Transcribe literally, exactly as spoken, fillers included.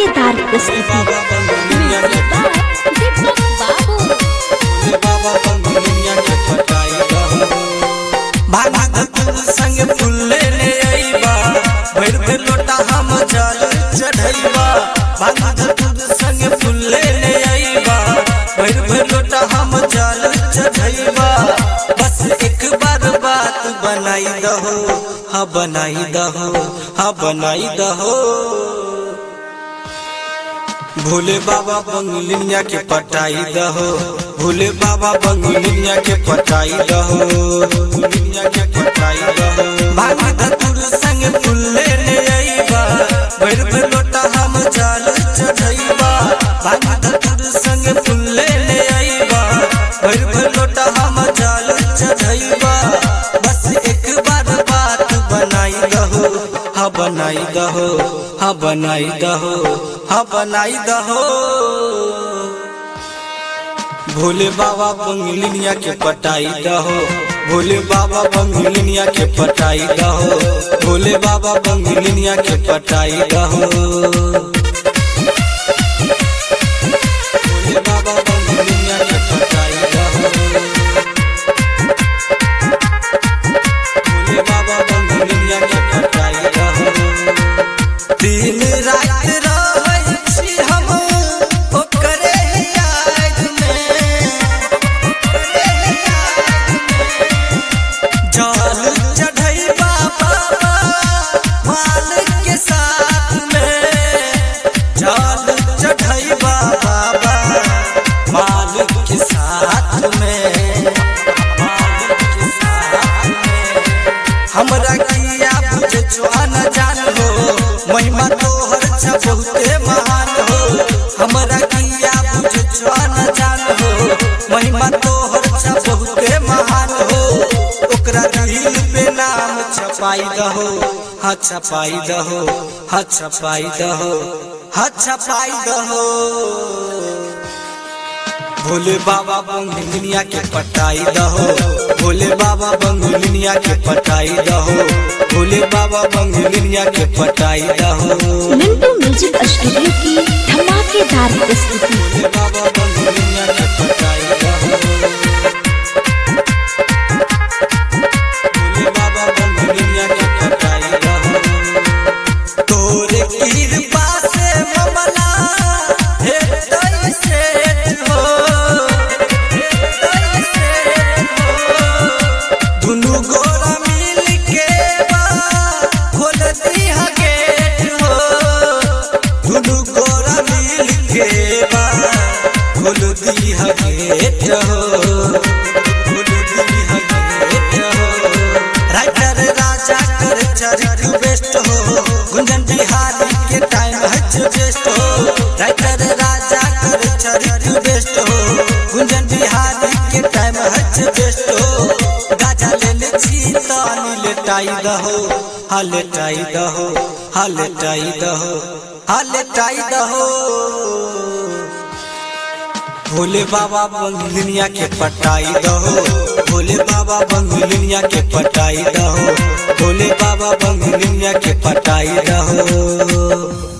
धमाकेदार प्रस्तुति। संग फुल्ले ले आईबा भर भर लोटा हम जल चढ़ाईबा। भागधपुर संग फुल्ले ले आईबा भर भर लोटा हम जल चढ़ाईबा। बस एक बार बात बनाई दहो, हाँ बनाई दहो, हाँ बनाई दहो। भोले बाबा बंगलिनिया के पटाई दहो, भोले बाबा बंगलिनिया के पटाई दहो, बंगलिनिया के पटाई दहो। भागधपुर संग फुल्ले ले आईबा भर भर लोटा हम जल चढ़ाईबा। भागधपुर संग फुल्ले ले आईबा भर भर लोटा हम जल चढ़ाईबा। बस एक बार बात बनाई दहो, हाँ बनाई दहो, हाँ बनाई दहो, हाँ बनाई दहो। भोले बाबा बंगलिनिया के पटाई दहो, भोले बाबा बंगलिनिया के पटाई दहो, भोले बाबा बंगलिनिया के पटाई दहो। भोले बाबा बंगलिनिया के पटाई दहो, भोले बाबा बंगलिनिया के पटाई दहो। दिन रात रहै छी हम ओकरे याद में, जल चढ़ाईबा बाबा मालिक के साथ में, जल चढ़ाईबा बाबा मालिक के साथ में, मालिक के साथ में। हमरा किया बुझ जान जान हो, महिमा तोहर छ बहुते महान हो। हमरा किया बुझ जान जान हो, महिमा तोहर छ बहुते महान हो। ओकरा दिल पे नाम छपाई दहो, हाँ छपाई दहो, हाँ छपाई दहो, हाँ छपाई दहो। भोले बाबा बंगलिनिया के पटाई दहो, भोले बाबा बंगलिनिया के पटाई दहो, भोले बाबा बंगलिनिया के पटाई दहो। मिंटू म्यूजिक स्टूडियो की धमाकेदार प्रस्तुति। भोले बाबा बंगलिनिया के पटाई दहो, भोले बाबा बंगलिनिया के पटाई दहो। तोरे कृपा से ममला हे तई सेठ हो, दुनु गोरा मिल के बा खोल दिया गेट हो, दुनु गोरा मिल के बा खोल दिया गेट हो, खोल दिया गेट हो। राइटर राजा कर चरित्र बेस्ट हो, गुंजन बिहारी के टाइम है बेस्ट हो। राइटर राजा कर चरित्र बेस्ट हो, गुंजन बिहारी के टाइम है बेस्ट हो। गाजा ले छी तानी लेटाई दहो, हाँ लेटाई दहो, हाँ लेटाई दहो, हाँ लेटाई दहो। भोले बाबा बंगलिनिया के पटाई दहो, भोले बाबा बंगलिनिया के पटाई दहो, भोले बाबा बंगलिनिया के पटाई दहो।